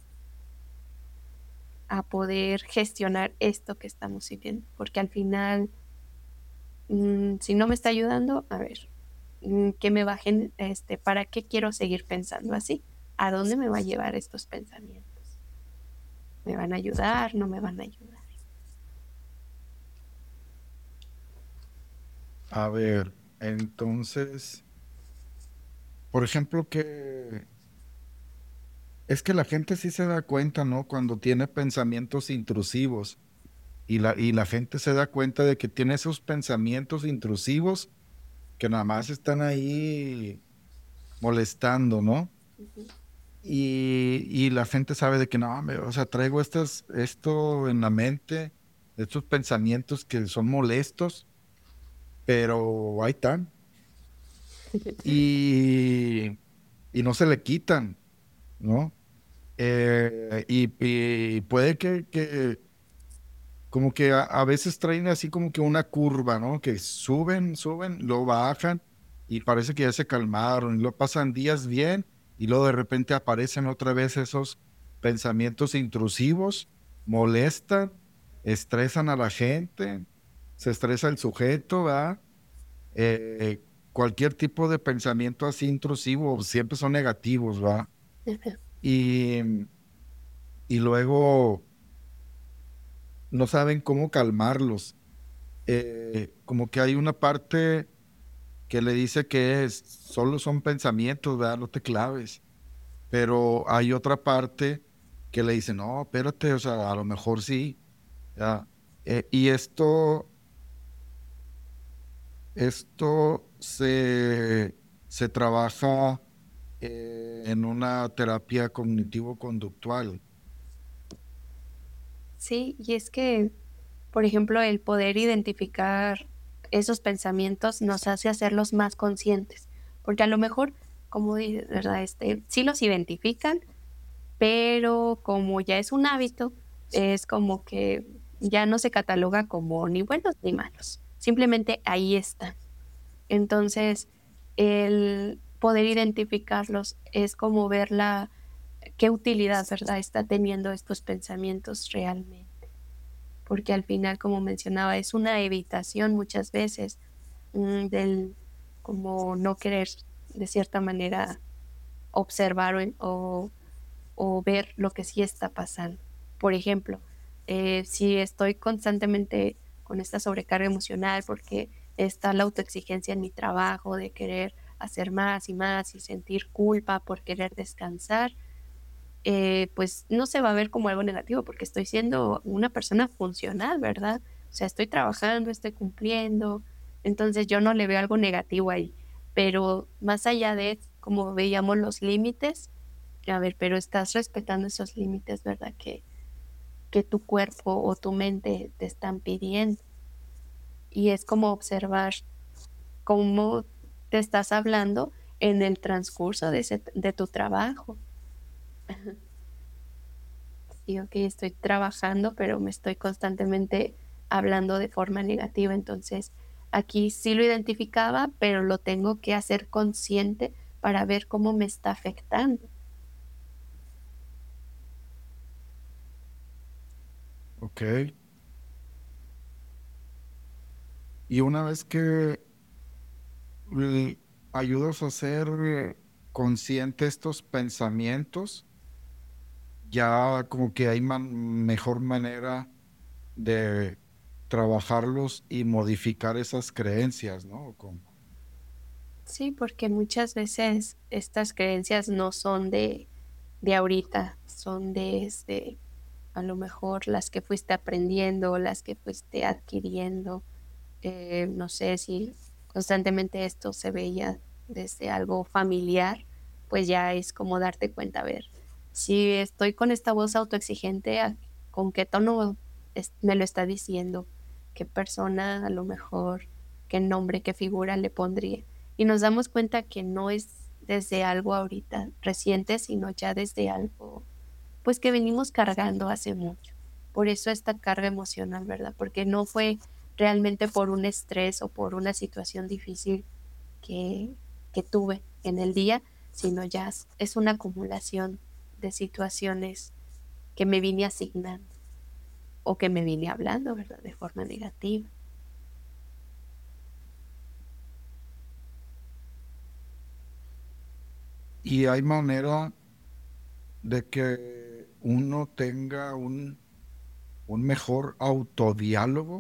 a poder gestionar esto que estamos sintiendo, porque al final, si no me está ayudando, a ver, que me bajen, ¿para qué quiero seguir pensando así? ¿A dónde me va a llevar estos pensamientos? ¿Me van a ayudar? ¿No me van a ayudar? A ver, entonces, por ejemplo, que es que la gente sí se da cuenta, ¿no? Cuando tiene pensamientos intrusivos y la gente se da cuenta de que tiene esos pensamientos intrusivos que nada más están ahí molestando, ¿no? Ujú. Y la gente sabe de que no, o sea, traigo esto en la mente, estos pensamientos que son molestos, pero ahí están. Y, y no se le quitan, ¿no? Y puede que como que a veces traen así como que una curva, ¿no? Que suben, luego bajan y parece que ya se calmaron y luego pasan días bien y luego de repente aparecen otra vez esos pensamientos intrusivos, molestan, estresan a la gente, se estresa el sujeto, ¿verdad? Cualquier tipo de pensamiento así intrusivo siempre son negativos, ¿va? Y, y luego no saben cómo calmarlos. Como que hay una parte que le dice que solo son pensamientos, ¿verdad? No te claves. Pero hay otra parte que le dice, no, espérate, o sea, a lo mejor sí. ¿Ya? Y esto se trabaja en una terapia cognitivo-conductual. Sí, y es que, por ejemplo, el poder identificar esos pensamientos nos hace hacerlos más conscientes, porque a lo mejor, como dices, ¿verdad? Sí los identifican, pero como ya es un hábito, es como que ya no se cataloga como ni buenos ni malos, simplemente ahí están. Entonces, el poder identificarlos es como ver qué utilidad, ¿verdad?, está teniendo estos pensamientos realmente. Porque al final, como mencionaba, es una evitación muchas veces del como no querer de cierta manera observar o ver lo que sí está pasando. Por ejemplo, si estoy constantemente con esta sobrecarga emocional porque está la autoexigencia en mi trabajo de querer hacer más y más y sentir culpa por querer descansar, pues no se va a ver como algo negativo porque estoy siendo una persona funcional, ¿verdad? O sea, estoy trabajando, estoy cumpliendo, entonces yo no le veo algo negativo ahí. Pero más allá de, como veíamos los límites, a ver, pero estás respetando esos límites, ¿verdad? Que tu cuerpo o tu mente te están pidiendo. Y es como observar cómo te estás hablando en el transcurso de tu trabajo. Sí, ok, estoy trabajando, pero me estoy constantemente hablando de forma negativa. Entonces, aquí sí lo identificaba, pero lo tengo que hacer consciente para ver cómo me está afectando. Ok. Y una vez que le ayudas a hacer consciente estos pensamientos, ya como que hay mejor manera de trabajarlos y modificar esas creencias, ¿no? Sí, porque muchas veces estas creencias no son de ahorita, son desde a lo mejor las que fuiste aprendiendo, las que fuiste adquiriendo. No sé si constantemente esto se veía desde algo familiar, pues ya es como darte cuenta, a ver, si estoy con esta voz autoexigente, ¿con qué tono me lo está diciendo? ¿Qué persona a lo mejor, qué nombre, qué figura le pondría? Y nos damos cuenta que no es desde algo ahorita reciente, sino ya desde algo pues que venimos cargando hace mucho. Por eso esta carga emocional, ¿verdad? Porque no fue realmente por un estrés o por una situación difícil que, que tuve en el día, sino ya es una acumulación de situaciones que me vine asignando o que me vine hablando, ¿verdad? De forma negativa. Y hay manera de que uno tenga un mejor autodiálogo.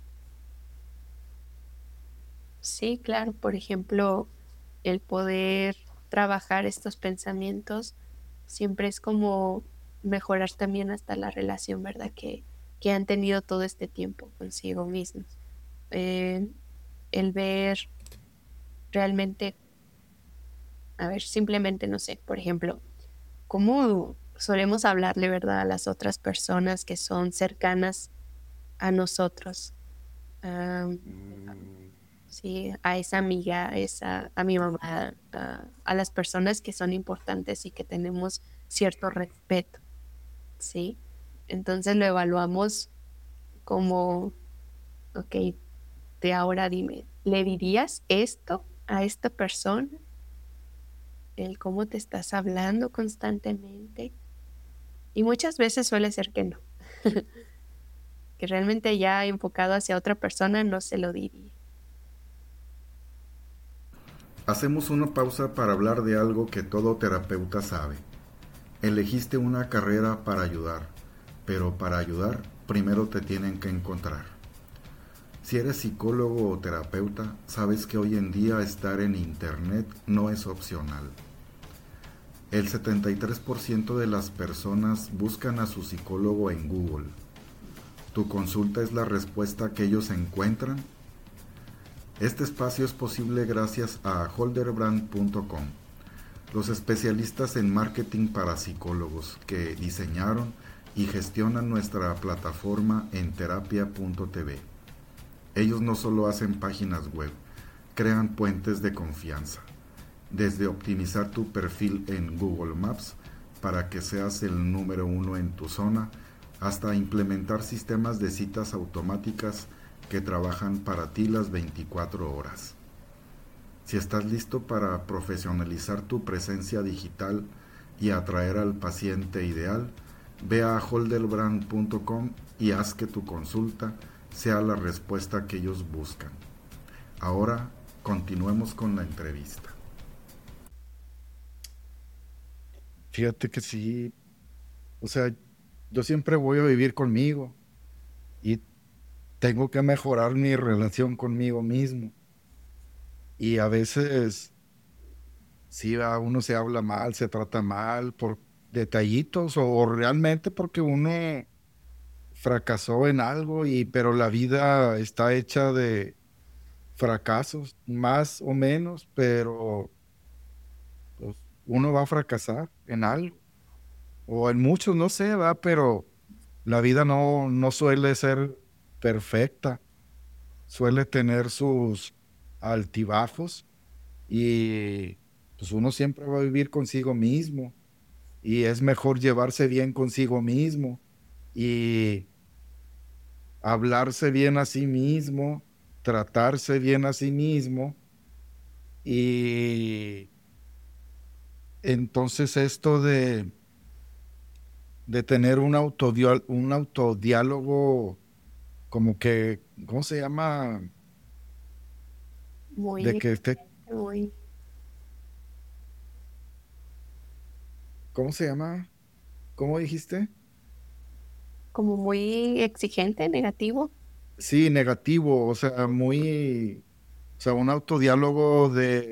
Sí, claro, por ejemplo, el poder trabajar estos pensamientos siempre es como mejorar también hasta la relación, ¿verdad? Que han tenido todo este tiempo consigo mismos. Eh, el ver realmente, a ver, simplemente, no sé, por ejemplo, cómo solemos hablarle, ¿verdad? A las otras personas que son cercanas a nosotros. Ah, Mm, sí, a esa amiga, a mi mamá, a las personas que son importantes y que tenemos cierto respeto, ¿sí? Entonces lo evaluamos como, ok, de ahora dime, ¿le dirías esto a esta persona? El cómo te estás hablando constantemente. Y muchas veces suele ser que no, que realmente ya enfocado hacia otra persona no se lo diría. Hacemos una pausa para hablar de algo que todo terapeuta sabe. Elegiste una carrera para ayudar, pero para ayudar primero te tienen que encontrar. Si eres psicólogo o terapeuta, sabes que hoy en día estar en Internet no es opcional. El 73% de las personas buscan a su psicólogo en Google. ¿Tu consulta es la respuesta que ellos encuentran? Este espacio es posible gracias a holderbrand.com, los especialistas en marketing para psicólogos que diseñaron y gestionan nuestra plataforma en terapia.tv. Ellos no solo hacen páginas web, crean puentes de confianza, desde optimizar tu perfil en Google Maps para que seas el número 1 en tu zona, hasta implementar sistemas de citas automáticas que trabajan para ti las 24 horas. Si estás listo para profesionalizar tu presencia digital y atraer al paciente ideal, ve a holderbrand.com y haz que tu consulta sea la respuesta que ellos buscan. Ahora continuemos con la entrevista. Fíjate que sí, o sea, yo siempre voy a vivir conmigo y tengo que mejorar mi relación conmigo mismo. Y a veces, sí, uno se habla mal, se trata mal por detallitos o realmente porque uno fracasó en algo pero la vida está hecha de fracasos, más o menos, pero pues, uno va a fracasar en algo o en muchos, no sé, va, pero la vida no suele ser perfecta, suele tener sus altibajos y pues uno siempre va a vivir consigo mismo y es mejor llevarse bien consigo mismo y hablarse bien a sí mismo, tratarse bien a sí mismo y entonces esto de tener un autodiálogo como que, ¿cómo se llama? De Muy, que muy, ¿cómo se llama? ¿Cómo dijiste? como muy exigente, negativo. Sí, negativo, o sea, o sea, un autodiálogo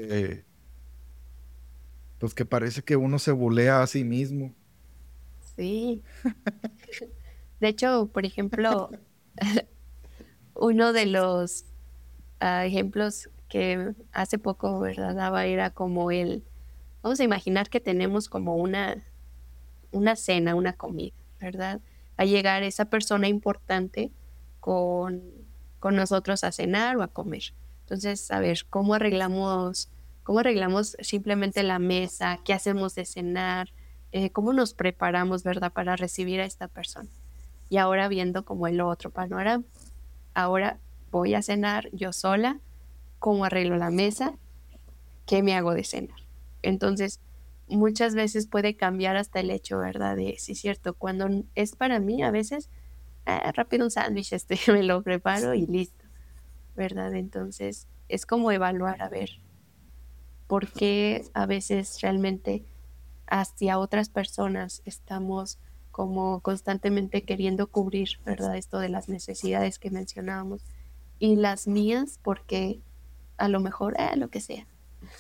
pues que parece que uno se bulea a sí mismo. Sí. De hecho, por ejemplo, uno de los ejemplos que hace poco, ¿verdad? Daba era como vamos a imaginar que tenemos como una cena, una comida, ¿verdad? Va a llegar esa persona importante con, con nosotros a cenar o a comer. Entonces, a ver, cómo arreglamos simplemente la mesa? ¿Qué hacemos de cenar? ¿Cómo nos preparamos, verdad, para recibir a esta persona? Y ahora viendo como el otro panorama, ahora voy a cenar yo sola, ¿cómo arreglo la mesa? ¿Qué me hago de cenar? Entonces, muchas veces puede cambiar hasta el hecho, ¿verdad? De, sí, cierto, cuando es para mí, a veces, rápido un sándwich, me lo preparo y listo, ¿verdad? Entonces, es como evaluar, a ver, por qué a veces realmente hacia otras personas estamos como constantemente queriendo cubrir, ¿verdad? Esto de las necesidades que mencionábamos. Y las mías, porque a lo mejor, lo que sea,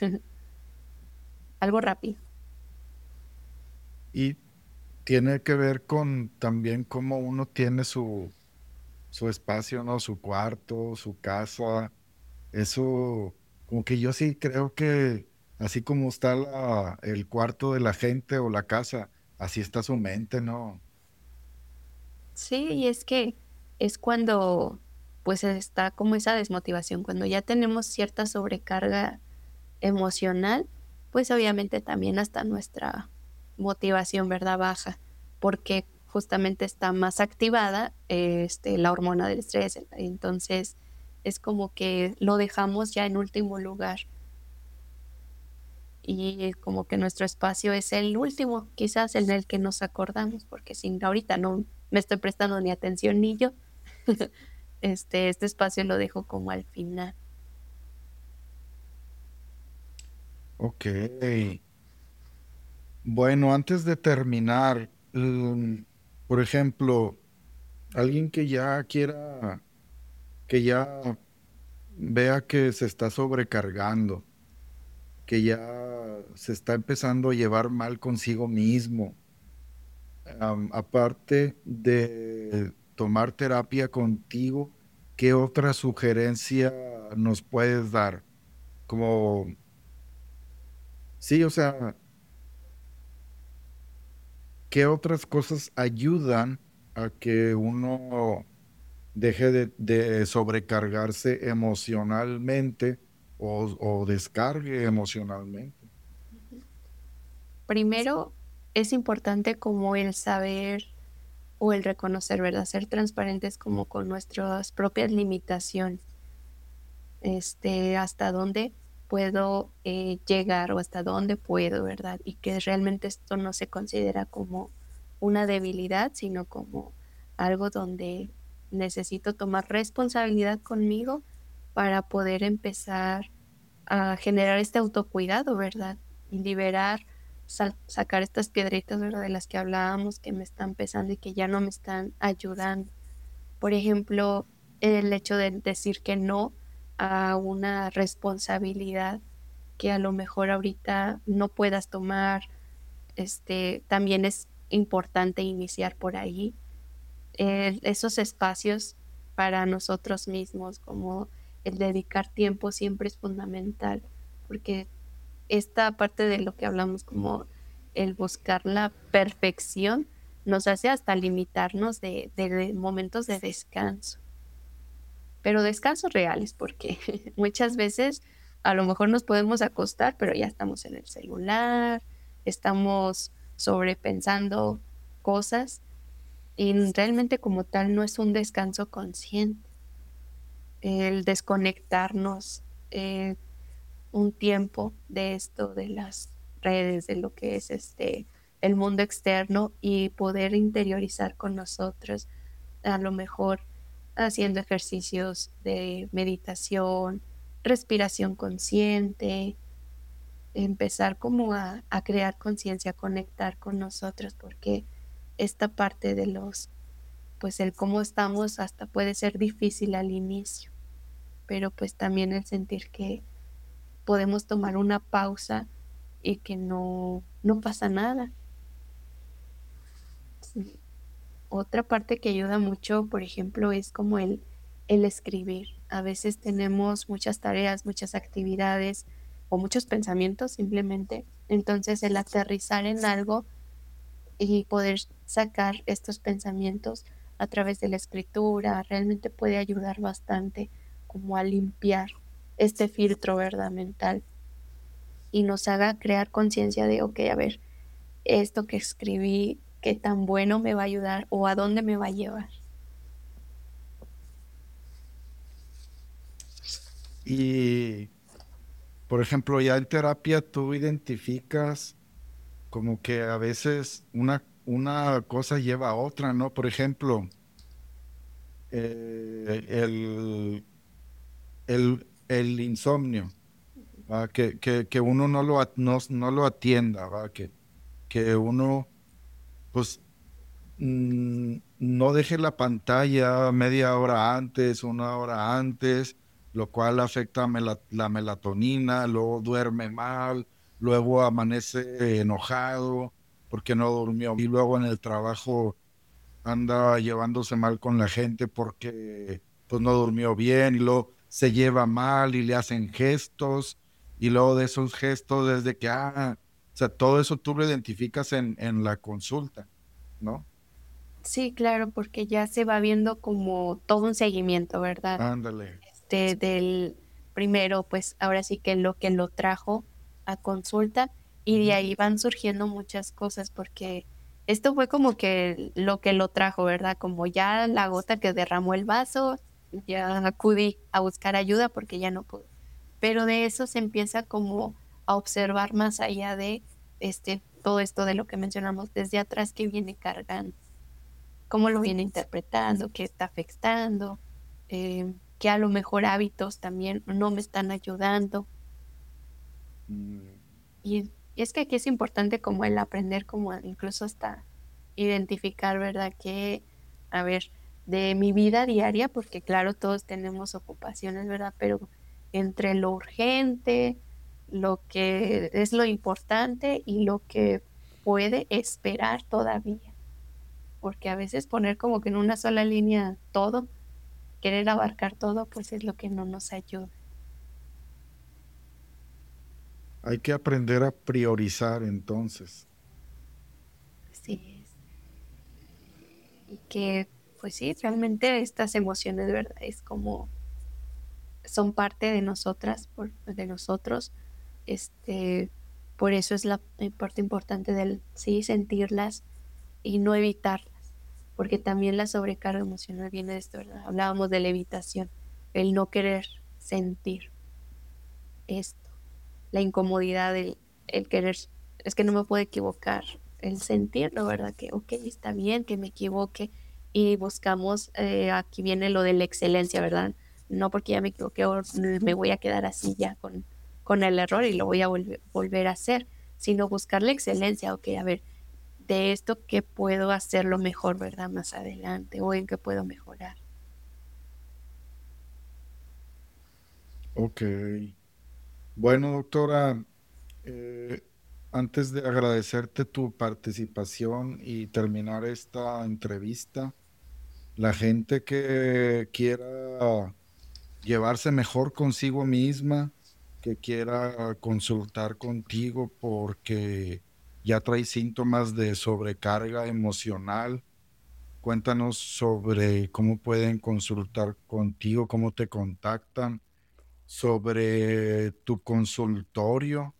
algo rápido. Y tiene que ver con también cómo uno tiene su espacio, ¿no? Su cuarto, su casa. Eso, como que yo sí creo que así como está el cuarto de la gente o la casa, así está su mente, ¿no? Sí, y es que es cuando pues está como esa desmotivación, cuando ya tenemos cierta sobrecarga emocional, pues obviamente también hasta nuestra motivación, ¿verdad? Baja, porque justamente está más activada la hormona del estrés. Entonces es como que lo dejamos ya en último lugar y como que nuestro espacio es el último, quizás en el que nos acordamos, porque si ahorita no me estoy prestando ni atención ni yo, este espacio lo dejo como al final. Ok. Bueno, antes de terminar, por ejemplo, alguien que ya quiera, que ya vea que se está sobrecargando, que ya se está empezando a llevar mal consigo mismo, aparte de tomar terapia contigo, ¿qué otra sugerencia nos puedes dar? Como, sí, o sea, ¿qué otras cosas ayudan a que uno deje de sobrecargarse emocionalmente o descargue emocionalmente? Primero, es importante como el saber, o el reconocer, ¿verdad? Ser transparentes como con nuestras propias limitaciones, hasta dónde puedo llegar o hasta dónde puedo, ¿verdad? Y que realmente esto no se considera como una debilidad, sino como algo donde necesito tomar responsabilidad conmigo para poder empezar a generar este autocuidado, ¿verdad? Y liberar, sacar estas piedritas, ¿verdad? De las que hablábamos, que me están pesando y que ya no me están ayudando. Por ejemplo, el hecho de decir que no a una responsabilidad que a lo mejor ahorita no puedas tomar, también es importante iniciar por ahí. Esos espacios para nosotros mismos, como el dedicar tiempo siempre es fundamental, porque esta parte de lo que hablamos como el buscar la perfección nos hace hasta limitarnos de momentos de descanso, pero descansos reales, porque muchas veces a lo mejor nos podemos acostar, pero ya estamos en el celular, estamos sobrepensando cosas y realmente como tal no es un descanso consciente. El desconectarnos un tiempo de esto, de las redes, de lo que es el mundo externo y poder interiorizar con nosotros, a lo mejor haciendo ejercicios de meditación, respiración consciente, empezar como a crear conciencia, conectar con nosotros, porque esta parte de pues el cómo estamos hasta puede ser difícil al inicio, pero pues también el sentir que podemos tomar una pausa y que no pasa nada. Sí. Otra parte que ayuda mucho, por ejemplo, es como el escribir. A veces tenemos muchas tareas, muchas actividades o muchos pensamientos simplemente. Entonces, el aterrizar en algo y poder sacar estos pensamientos a través de la escritura realmente puede ayudar bastante como a limpiar este filtro, ¿verdad? Mental y nos haga crear conciencia de, ok, a ver, esto que escribí, qué tan bueno me va a ayudar o a dónde me va a llevar. Y, por ejemplo, ya en terapia tú identificas como que a veces una cosa lleva a otra, ¿no? Por ejemplo, eh, el, el insomnio, ¿va? Que uno no lo atienda, ¿va? Que uno, pues, no deje la pantalla media hora antes, una hora antes, lo cual afecta la melatonina, luego duerme mal, luego amanece enojado porque no durmió y luego en el trabajo anda llevándose mal con la gente porque pues no durmió bien y luego se lleva mal y le hacen gestos y luego de esos gestos desde que, o sea, todo eso tú lo identificas en la consulta, ¿no? Sí, claro, porque ya se va viendo como todo un seguimiento, ¿verdad? Ándale. Del primero, pues ahora sí que lo trajo a consulta y de ahí van surgiendo muchas cosas porque esto fue como que lo trajo, ¿verdad? Como ya la gota que derramó el vaso, ya acudí a buscar ayuda porque ya no pude. Pero de eso se empieza como a observar más allá de todo esto de lo que mencionamos desde atrás que viene cargando, cómo lo viene interpretando, qué está afectando, que a lo mejor hábitos también no me están ayudando. Mm, Y es que aquí es importante como el aprender, como incluso hasta identificar, ¿verdad? Que, a ver, de mi vida diaria, porque claro, todos tenemos ocupaciones, ¿verdad? Pero entre lo urgente, lo que es lo importante y lo que puede esperar todavía, porque a veces poner como que en una sola línea todo, querer abarcar todo, pues es lo que no nos ayuda. Hay que aprender a priorizar entonces. Así es. Y que, pues sí, realmente estas emociones, ¿verdad? Es como son parte de nosotras, de nosotros. Este, por eso es la parte importante del sí sentirlas y no evitarlas, porque también la sobrecarga emocional viene de esto, ¿verdad? Hablábamos de la evitación, el no querer sentir esto, la incomodidad, el querer, es que no me puedo equivocar, el sentirlo, ¿verdad? Que, ok, está bien que me equivoque y buscamos, aquí viene lo de la excelencia, ¿verdad? No porque ya me equivoqué o me voy a quedar así ya con el error y lo voy a volver a hacer, sino buscar la excelencia, ok, a ver, de esto qué puedo hacerlo mejor, ¿verdad? Más adelante o en qué puedo mejorar. Ok. Bueno, doctora, eh, antes de agradecerte tu participación y terminar esta entrevista, la gente que quiera llevarse mejor consigo misma, que quiera consultar contigo porque ya trae síntomas de sobrecarga emocional. Cuéntanos sobre cómo pueden consultar contigo, cómo te contactan, sobre tu consultorio.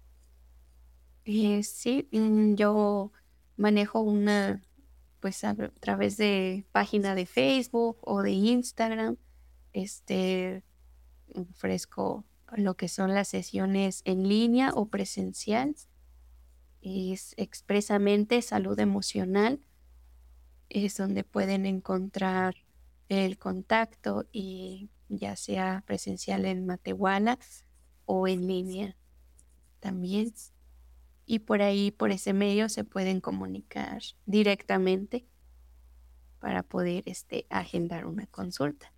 Sí, yo manejo una, pues a través de página de Facebook o de Instagram, este, ofrezco lo que son las sesiones en línea o presencial, es expresamente salud emocional, es donde pueden encontrar el contacto y ya sea presencial en Matehuala o en línea también. Y por ahí, por ese medio, se pueden comunicar directamente para poder agendar una consulta.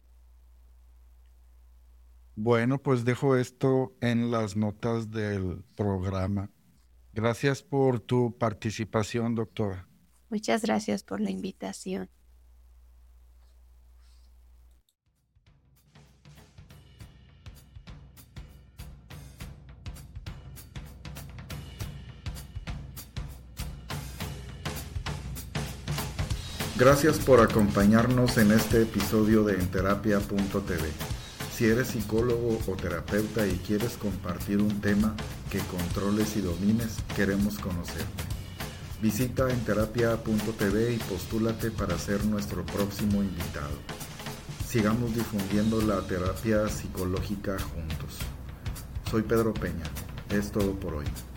Bueno, pues dejo esto en las notas del programa. Gracias por tu participación, doctora. Muchas gracias por la invitación. Gracias por acompañarnos en este episodio de Enterapia.tv. Si eres psicólogo o terapeuta y quieres compartir un tema que controles y domines, queremos conocerte. Visita Enterapia.tv y postúlate para ser nuestro próximo invitado. Sigamos difundiendo la terapia psicológica juntos. Soy Pedro Peña. Es todo por hoy.